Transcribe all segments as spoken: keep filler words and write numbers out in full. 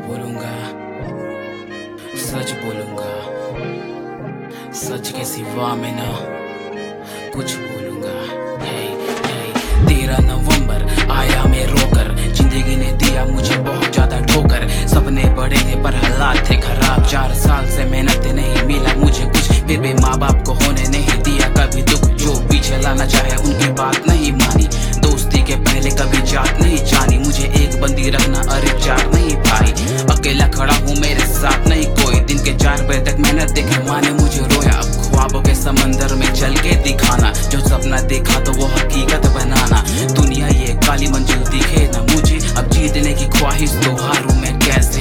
बोलूंगा, सच बोलूंगा, सच के सिवा में ना कुछ बोलूंगा। हे हे तेरह नवंबर आया मैं रोकर, जिंदगी ने दिया मुझे बहुत ज्यादा ठोकर। सपने बड़े थे पर हालात थे खराब, चार साल से मेहनत नहीं मिला मुझे कुछ, फिर भी माँ बाप को होने नहीं दिया कभी दुख। जो पीछे लाना चाहे उनकी बात नहीं मानी, दोस्ती के पहले कभी जात नहीं जानी। मुझे एक बंदी रखना अरे चार नहीं भाई, अकेला खड़ा हूँ मेरे साथ नहीं कोई। दिन के चार बजे तक मेहनत देखे माँ ने मुझे रोया, अब ख्वाबों के समंदर में चल के दिखाना, जो सपना देखा तो वो हकीकत बनाना। दुनिया ये काली मंजिल दिखे ना मुझे, अब जीतने की ख्वाहिश तो हारूं मैं कैसे,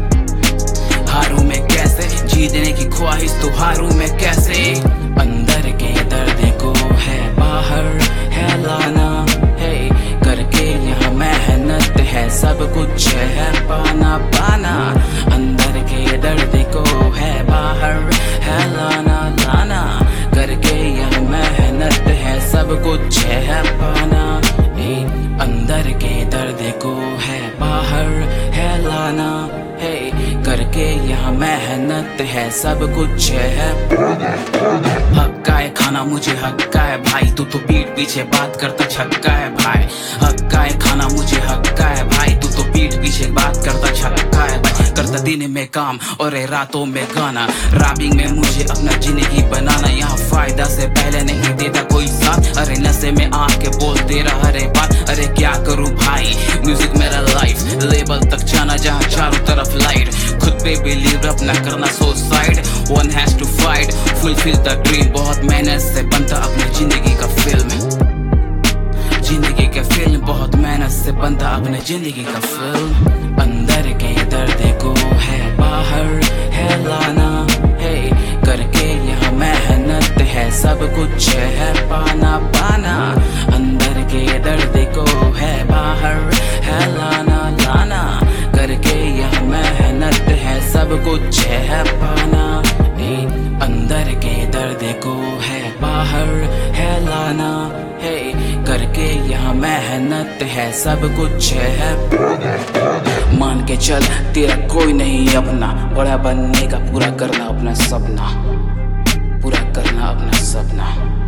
हारूं मैं कैसे, जीतने की ख्वाहिश तो हारूं मैं कैसे। अंदर के दर्द को है बाहर है लाना, है करके यहाँ मेहनत है सब कुछ है पाना पाना। अंदर के दर्द को है बाहर है लाना लाना, करके यहाँ मेहनत है सब कुछ है पाना। अंदर के दर्द को है बाहर है लाना, है करके यहाँ मेहनत है सब कुछ है। हक्का है खाना मुझे हक्का है भाई, तू तो पीठ पीछे बात करता छक्का है भाई। हक्का है खाना मुझे हक्का है भाई, तू तो पीठ पीछे बात करता छक्का है भाई। करता दिन में काम और रातों में गाना, रैपिंग में मुझे अपना जिंदगी बनाना। यहाँ फायदा से पहले नहीं देता कोई साथ, अरे नशे में आके बोलते रहा रे बात। अरे क्या करूँ भाई, म्यूजिक मेरा लाइफ, लेवल तक जाना जहाँ चारों तरफ लाइट। खुद पे बिलीव अपना करना suicide, one has to fight fulfil the dream. बहुत मेहनत से बनता अपनी जिंदगी का फिल्म, जिंदगी का फिल्म बहुत मेहनत से बनता अपने जिंदगी का फिल्म। अंदर के दर्द को है बाहर है लाना, है करके यहाँ मेहनत है सब कुछ है पाना पाना। अंदर के दर्द को है बाहर है लाना लाना, करके यहाँ मेहनत है सब कुछ है पाना। अंदर के दर्द को है बाहर है लाना, है करके यहाँ मेहनत है सब कुछ है। मान के चल तेरा कोई नहीं अपना, बड़ा बनने का पूरा करना अपना सपना, पूरा करना अपना सपना।